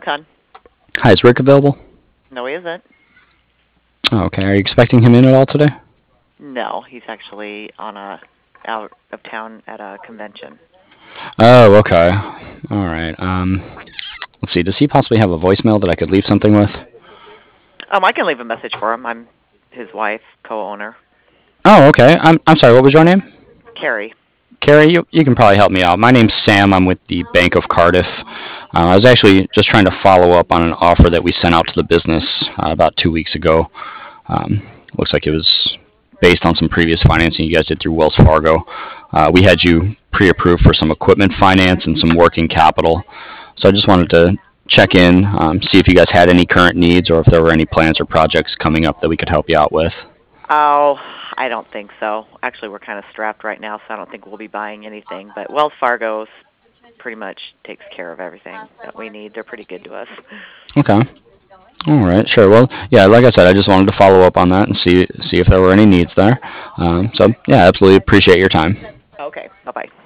on. Hi, is Rick available? No, he isn't. Oh, okay. Are you expecting him in at all today? No, he's actually on a out of town at a convention. Oh, okay. All right. Let's see. Does he possibly have a voicemail that I could leave something with? I can leave a message for him. I'm his wife, co-owner, Oh, okay. I'm sorry. What was your name? Carrie. Carrie, you can probably help me out. My name's Sam. I'm with the Bank of Cardiff. I was actually just trying to follow up on an offer that we sent out to the business about 2 weeks ago. Um, Looks like it was based on some previous financing you guys did through Wells Fargo. We had you pre-approved for some equipment finance and some working capital. So I just wanted to check in, see if you guys had any current needs or if there were any plans or projects coming up that we could help you out with. Oh, I don't think so. Actually, we're kind of strapped right now, so I don't think we'll be buying anything. But Wells Fargo pretty much takes care of everything that we need. They're pretty good to us. Okay. All right, sure. Well, yeah, like I said, I just wanted to follow up on that and see if there were any needs there. So yeah, absolutely appreciate your time. Okay, bye-bye.